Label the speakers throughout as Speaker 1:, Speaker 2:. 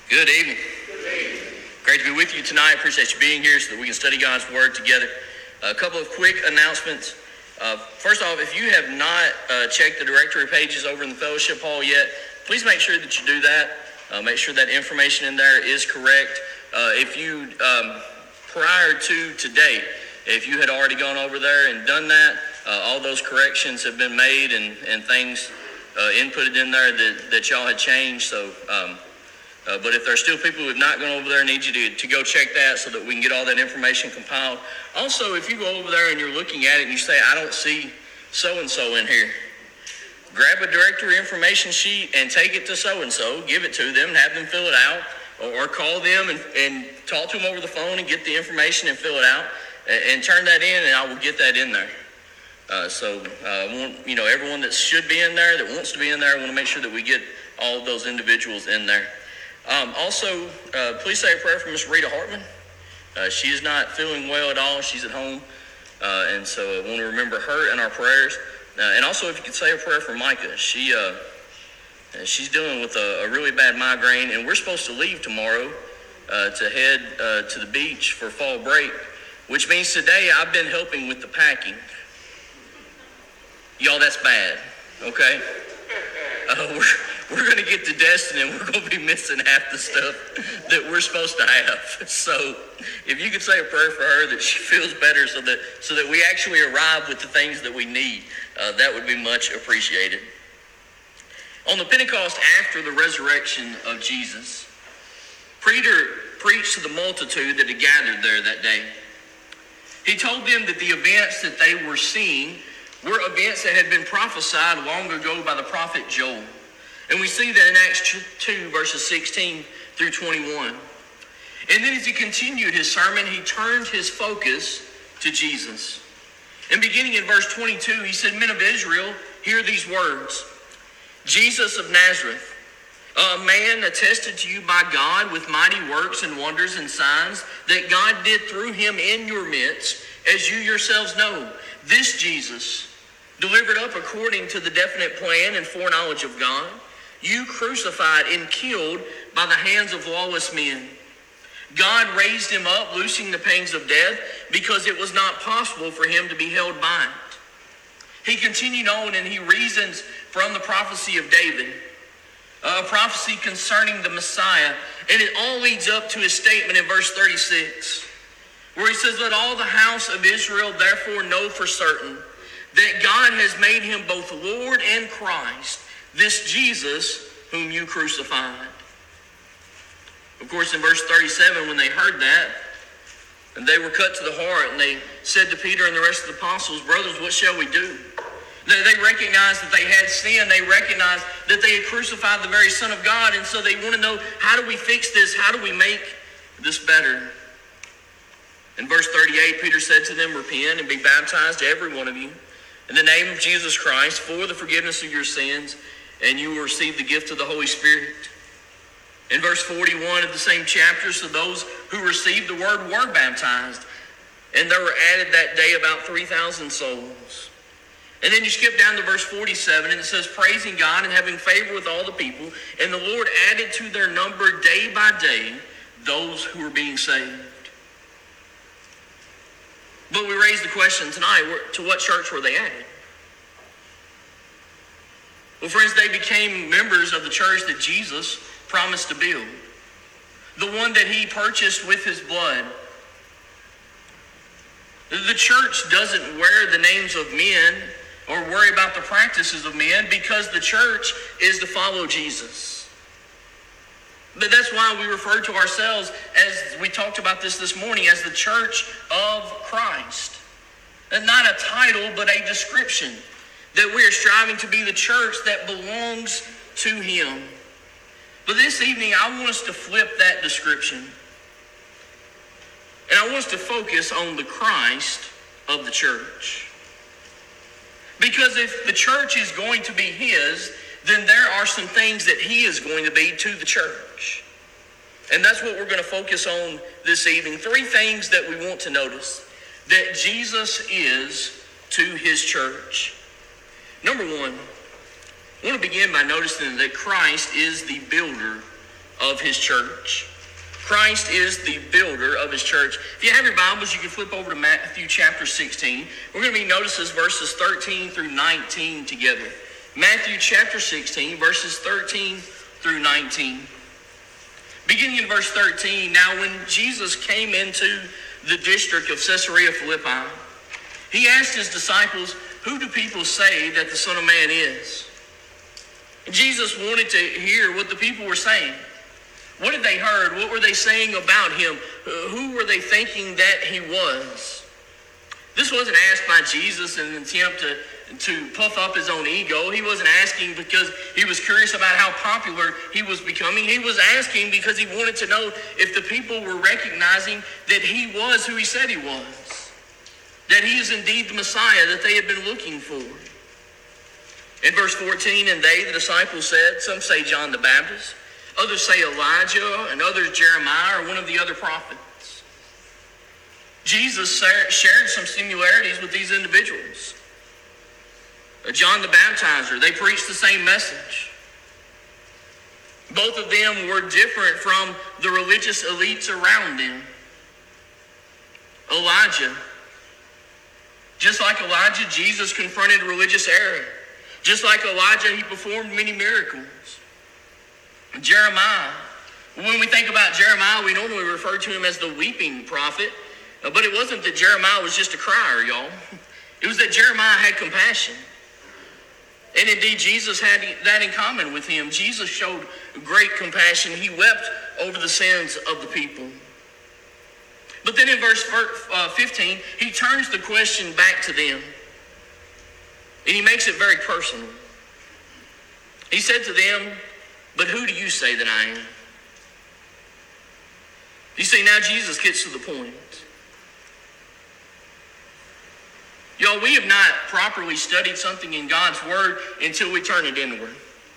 Speaker 1: Good evening. Great to be with you tonight. Appreciate you being here so that we can study God's Word together. A couple of quick announcements. First off, if you have not checked the directory pages over in the fellowship hall yet, please make sure that you do that. Make sure that information in there is correct. If you, prior to today, if you had already gone over there and done that, all those corrections have been made and things inputted in there that y'all had changed. So, but if there's still people who have not gone over there, I need you to go check that so that we can get all that information compiled. Also, if you go over there and you're looking at it and you say, I don't see so-and-so in here, grab a directory information sheet and take it to so-and-so, give it to them, have them fill it out, or call them and talk to them over the phone and get the information and fill it out and turn that in, and I will get that in there. So everyone that should be in there, that wants to be in there, I want to make sure that we get all of those individuals in there. Also, please say a prayer for Miss Rita Hartman. She is not feeling well at all. She's at home. And so I want to remember her in our prayers. And also, if you could say a prayer for Micah. She's dealing with a really bad migraine, and we're supposed to leave tomorrow to head to the beach for fall break, which means today I've been helping with the packing. Y'all, that's bad, okay? We're going to get to Destin and we're going to be missing half the stuff that we're supposed to have. So if you could say a prayer for her that she feels better so that we actually arrive with the things that we need, that would be much appreciated. On the Pentecost after the resurrection of Jesus, Peter preached to the multitude that had gathered there that day. He told them that the events that they were seeing were events that had been prophesied long ago by the prophet Joel. And we see that in Acts 2, verses 16 through 21. And then as he continued his sermon, he turned his focus to Jesus. And beginning in verse 22, he said, Men of Israel, hear these words. Jesus of Nazareth, a man attested to you by God with mighty works and wonders and signs that God did through him in your midst, as you yourselves know. This Jesus, delivered up according to the definite plan and foreknowledge of God, you crucified and killed by the hands of lawless men. God raised him up, loosing the pangs of death, because it was not possible for him to be held by it. He continued on and he reasons from the prophecy of David, a prophecy concerning the Messiah. And it all leads up to his statement in verse 36, where he says, Let all the house of Israel therefore know for certain that God has made him both Lord and Christ, this Jesus whom you crucified. Of course, in verse 37, when they heard that, and they were cut to the heart, and they said to Peter and the rest of the apostles, Brothers, what shall we do? They recognized that they had sinned. They recognized that they had crucified the very Son of God, and so they want to know, how do we fix this? How do we make this better? In verse 38, Peter said to them, Repent and be baptized, every one of you, in the name of Jesus Christ, for the forgiveness of your sins, and you will receive the gift of the Holy Spirit. In verse 41 of the same chapter, so those who received the word were baptized, and there were added that day about 3,000 souls. And then you skip down to verse 47, and it says, Praising God and having favor with all the people, and the Lord added to their number day by day those who were being saved. But we raise the question tonight, to what church were they added? Well, friends, they became members of the church that Jesus promised to build. The one that he purchased with his blood. The church doesn't wear the names of men or worry about the practices of men, because the church is to follow Jesus. But that's why we refer to ourselves, as we talked about this morning, as the church of Christ. And not a title, but a description. That we are striving to be the church that belongs to him. But this evening, I want us to flip that description. And I want us to focus on the Christ of the church. Because if the church is going to be his, then there are some things that he is going to be to the church. And that's what we're going to focus on this evening. 3 things that we want to notice that Jesus is to his church. Number 1, I want to begin by noticing that Christ is the builder of his church. Christ is the builder of his church. If you have your Bibles, you can flip over to Matthew chapter 16. We're going to be noticing verses 13 through 19 together. Matthew chapter 16, verses 13 through 19. Beginning in verse 13, now when Jesus came into the district of Caesarea Philippi, he asked his disciples, who do people say that the Son of Man is? And Jesus wanted to hear what the people were saying. What had they heard? What were they saying about him? Who were they thinking that he was? This wasn't asked by Jesus in an attempt to puff up his own ego. He wasn't asking because he was curious about how popular he was becoming. He was asking because he wanted to know if the people were recognizing that he was who he said he was. That he is indeed the Messiah that they had been looking for. In verse 14, and they, the disciples, said, some say John the Baptist, others say Elijah, and others Jeremiah or one of the other prophets. Jesus shared some similarities with these individuals. John the Baptizer, they preached the same message. Both of them were different from the religious elites around them. Elijah, just like Elijah, Jesus confronted religious error. Just like Elijah, he performed many miracles. Jeremiah, when we think about Jeremiah, we normally refer to him as the weeping prophet. But it wasn't that Jeremiah was just a crier, y'all. It was that Jeremiah had compassion. And indeed, Jesus had that in common with him. Jesus showed great compassion. He wept over the sins of the people. But then in verse 15, he turns the question back to them. And he makes it very personal. He said to them, but who do you say that I am? You see, now Jesus gets to the point. Y'all, we have not properly studied something in God's Word until we turn it inward.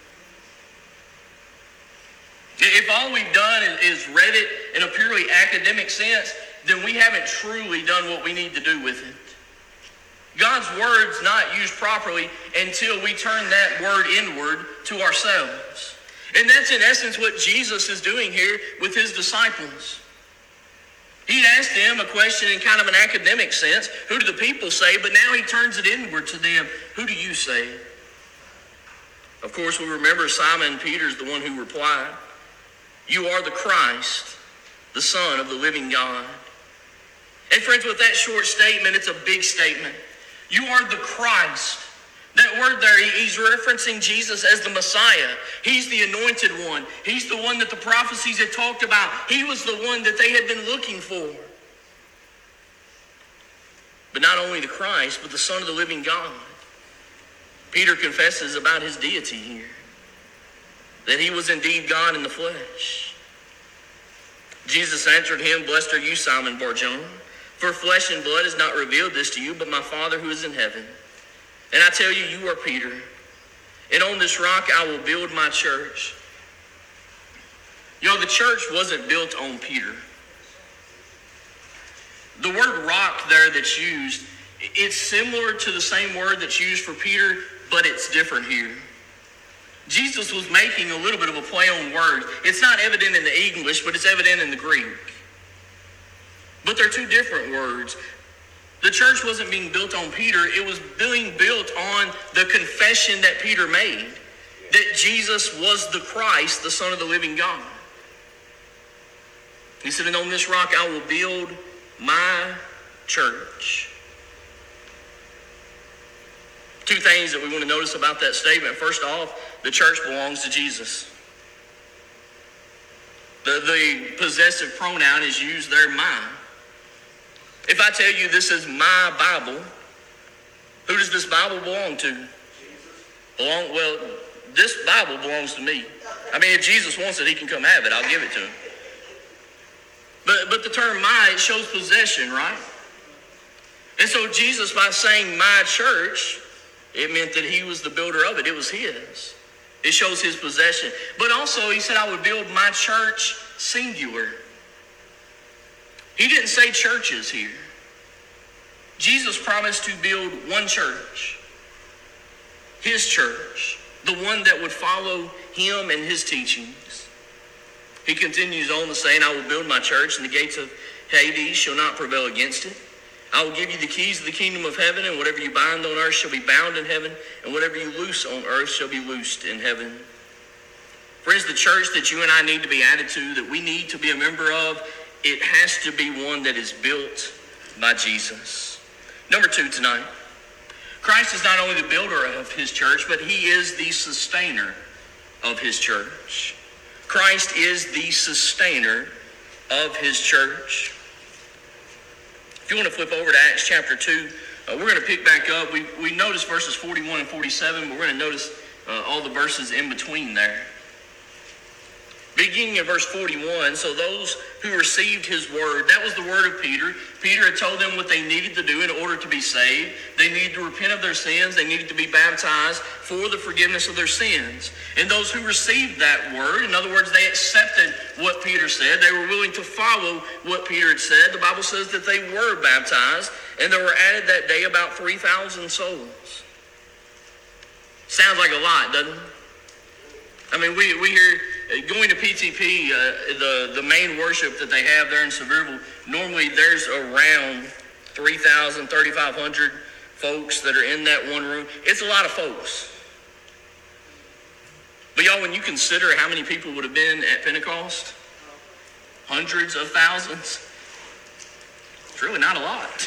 Speaker 1: If all we've done is read it in a purely academic sense, then we haven't truly done what we need to do with it. God's Word's not used properly until we turn that Word inward to ourselves. And that's in essence what Jesus is doing here with his disciples. He asked them a question in kind of an academic sense. Who do the people say? But now he turns it inward to them. Who do you say? Of course, we remember Simon Peter's the one who replied, you are the Christ, the Son of the living God. And friends, with that short statement, it's a big statement. You are the Christ. That word there, he's referencing Jesus as the Messiah. He's the anointed one. He's the one that the prophecies had talked about. He was the one that they had been looking for. But not only the Christ, but the Son of the living God. Peter confesses about his deity here. That he was indeed God in the flesh. Jesus answered him, blessed are you, Simon Bar-Jonah, for flesh and blood has not revealed this to you, but my Father who is in heaven. And I tell you, you are Peter, and on this rock I will build my church. You know, the church wasn't built on Peter. The word rock there that's used, it's similar to the same word that's used for Peter, but it's different here. Jesus was making a little bit of a play on words. It's not evident in the English, but it's evident in the Greek. But they're two different words. The church wasn't being built on Peter. It was being built on the confession that Peter made, that Jesus was the Christ, the Son of the living God. He said, and on this rock I will build my church. Two things that we want to notice about that statement. First off, the church belongs to Jesus. The possessive pronoun is used there, my. If I tell you this is my Bible, who does this Bible belong to? Well, this Bible belongs to me. I mean, if Jesus wants it, he can come have it. I'll give it to him. But the term my, it shows possession, right? And so Jesus, by saying my church, it meant that he was the builder of it. It was his. It shows his possession. But also, he said, I would build my church singular. He didn't say churches here. Jesus promised to build one church. His church. The one that would follow him and his teachings. He continues on to saying, I will build my church, and the gates of Hades shall not prevail against it. I will give you the keys of the kingdom of heaven, and whatever you bind on earth shall be bound in heaven, and whatever you loose on earth shall be loosed in heaven. Friends, the church that you and I need to be added to, that we need to be a member of, it has to be one that is built by Jesus. Number 2 tonight. Christ is not only the builder of his church, but he is the sustainer of his church. Christ is the sustainer of his church. If you want to flip over to Acts chapter 2, we're going to pick back up. We noticed verses 41 and 47, but we're going to notice all the verses in between there. Beginning in verse 41, so those who received his word, that was the word of Peter. Peter had told them what they needed to do in order to be saved. They needed to repent of their sins. They needed to be baptized for the forgiveness of their sins. And those who received that word, in other words, they accepted what Peter said. They were willing to follow what Peter had said. The Bible says that they were baptized, and there were added that day about 3,000 souls. Sounds like a lot, doesn't it? I mean, we hear going to PTP, the main worship that they have there in Sevierville, normally there's around 3,000, 3,500 folks that are in that one room. It's a lot of folks. But y'all, when you consider how many people would have been at Pentecost, hundreds of thousands, it's really not a lot.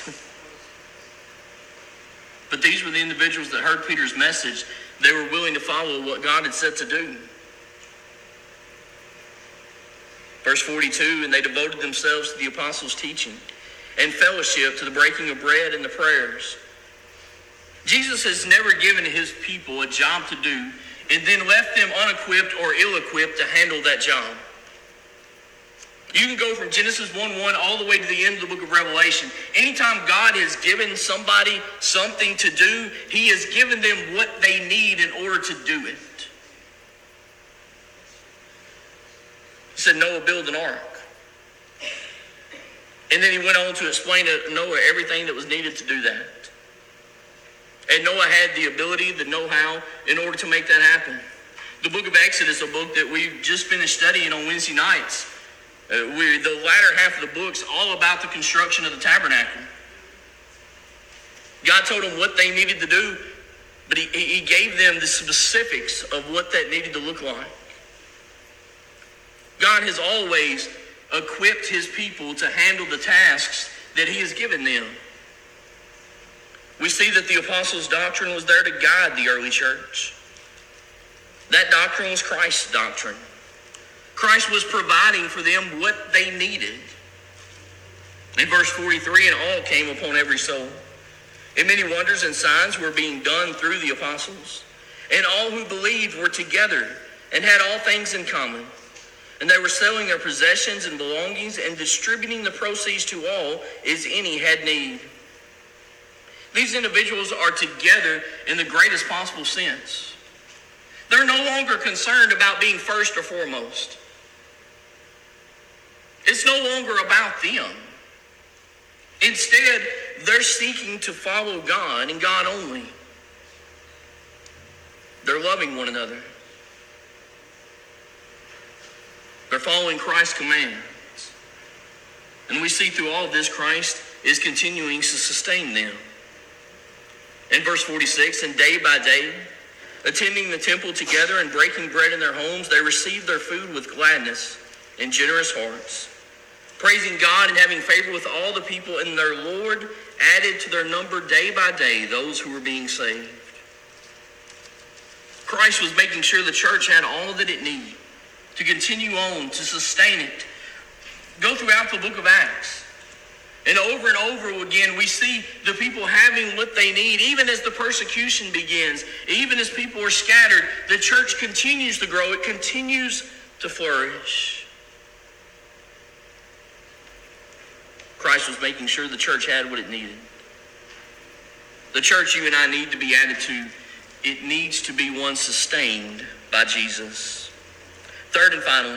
Speaker 1: But these were the individuals that heard Peter's message. They were willing to follow what God had said to do. Verse 42, and they devoted themselves to the apostles' teaching and fellowship, to the breaking of bread and the prayers. Jesus has never given his people a job to do and then left them unequipped or ill-equipped to handle that job. You can go from Genesis 1:1 all the way to the end of the book of Revelation. Anytime God has given somebody something to do, he has given them what they need in order to do it. He said, Noah, build an ark. And then he went on to explain to Noah everything that was needed to do that. And Noah had the ability, the know-how, in order to make that happen. The book of Exodus, a book that we've just finished studying on Wednesday nights, the latter half of the book's all about the construction of the tabernacle. God told them what they needed to do, but he gave them the specifics of what that needed to look like. God has always equipped his people to handle the tasks that he has given them. We see that the apostles' doctrine was there to guide the early church. That doctrine was Christ's doctrine. Christ was providing for them what they needed. In verse 43, and all came upon every soul. And many wonders and signs were being done through the apostles. And all who believed were together and had all things in common. And they were selling their possessions and belongings and distributing the proceeds to all as any had need. These individuals are together in the greatest possible sense. They're no longer concerned about being first or foremost. It's no longer about them. Instead, they're seeking to follow God and God only. They're loving one another. They're following Christ's commands. And we see through all of this, Christ is continuing to sustain them. In verse 46, and day by day, attending the temple together and breaking bread in their homes, they received their food with gladness and generous hearts, praising God and having favor with all the people, and their Lord added to their number day by day those who were being saved. Christ was making sure the church had all that it needed to continue on, to sustain it. Go throughout the book of Acts. And over again, we see the people having what they need. Even as the persecution begins, even as people are scattered, the church continues to grow. It continues to flourish. Christ was making sure the church had what it needed. The church you and I need to be added to, it needs to be one sustained by Jesus. Third and finally,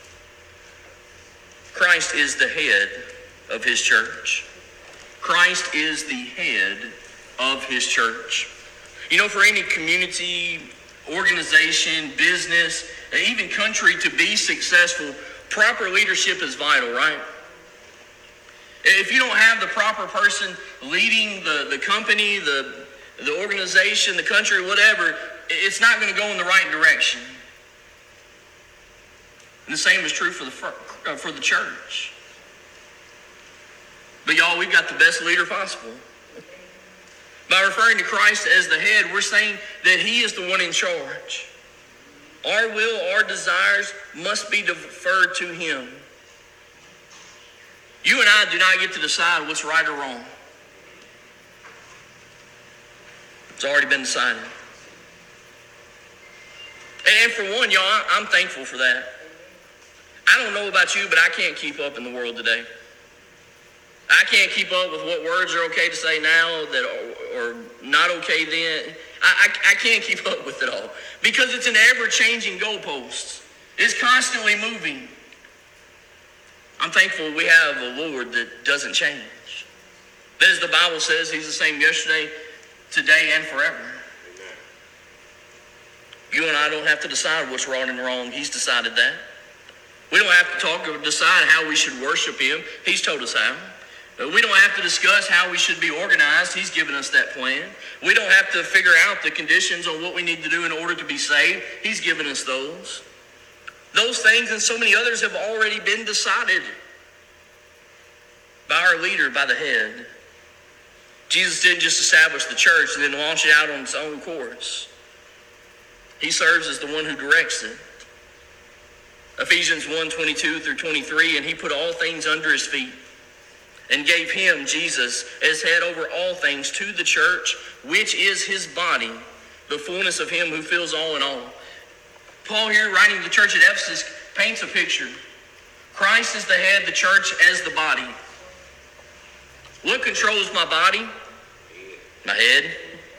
Speaker 1: Christ is the head of his church. Christ is the head of his church. You know, for any community, organization, business, even country to be successful, Proper leadership is vital, right? If you don't have the proper person leading the company, the organization, the country, whatever, it's not going to go in the right direction. And the same is true for the church. But y'all, we've got the best leader possible. By referring to Christ as the head, we're saying that he is the one in charge. Our will, our desires must be deferred to him. You and I do not get to decide what's right or wrong. It's already been decided. And for one, y'all, I'm thankful for that. I don't know about you, but I can't keep up in the world today. I can't keep up with what words are okay to say now that are not okay then. I can't keep up with it all because it's an ever-changing goalpost. It's constantly moving. I'm thankful we have a Lord that doesn't change. That, as the Bible says, he's the same yesterday, today, and forever. You and I don't have to decide what's right and wrong. He's decided that. We don't have to talk or decide how we should worship him. He's told us how. We don't have to discuss how we should be organized. He's given us that plan. We don't have to figure out the conditions on what we need to do in order to be saved. He's given us those. Those things and so many others have already been decided by our leader, by the head. Jesus didn't just establish the church and then launch it out on its own course. He serves as the one who directs it. Ephesians 1:22 through 23, and he put all things under his feet and gave him, Jesus, as head over all things to the church, which is his body, the fullness of him who fills all in all. Paul here, writing to the church at Ephesus, paints a picture. Christ is the head, the church as the body. What controls my body? My head.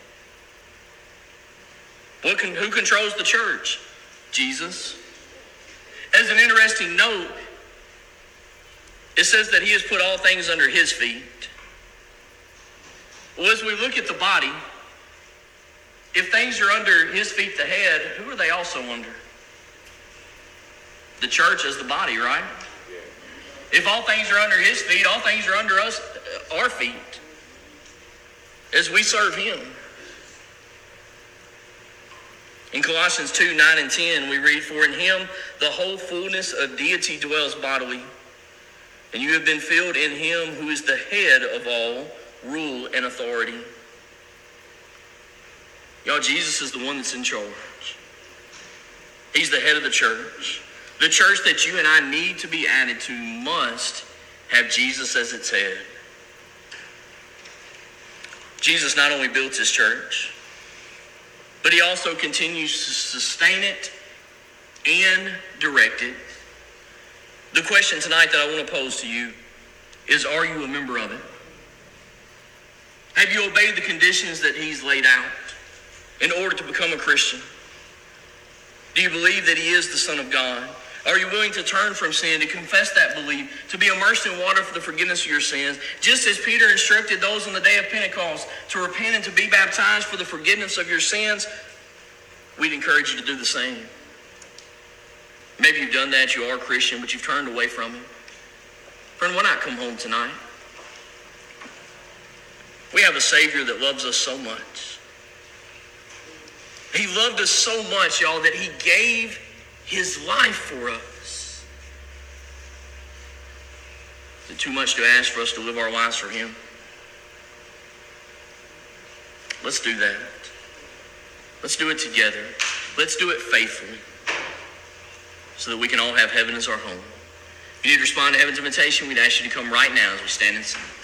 Speaker 1: Who controls the church? Jesus. As an interesting note, it says that he has put all things under his feet. Well, as we look at the body, if things are under his feet, the head, who are they also under? The church as the body, right? If all things are under his feet, all things are under us, our feet, as we serve him. In Colossians 2:9 and 10, we read, "For in him the whole fullness of deity dwells bodily, and you have been filled in him who is the head of all rule and authority." Y'all, Jesus is the one that's in charge. He's the head of the church. The church that you and I need to be added to must have Jesus as its head. Jesus not only built his church, but he also continues to sustain it and direct it. The question tonight that I want to pose to you is, are you a member of it? Have you obeyed the conditions that he's laid out in order to become a Christian? Do you believe that he is the Son of God? Are you willing to turn from sin, to confess that belief, to be immersed in water for the forgiveness of your sins? Just as Peter instructed those on the day of Pentecost to repent and to be baptized for the forgiveness of your sins, we'd encourage you to do the same. Maybe you've done that, you are a Christian, but you've turned away from it. Friend, why not come home tonight? We have a Savior that loves us so much. He loved us so much, y'all, that he gave his life for us. Is it too much to ask for us to live our lives for him? Let's do that. Let's do it together. Let's do it faithfully so that we can all have heaven as our home. If you need to respond to heaven's invitation, we'd ask you to come right now as we stand and sing.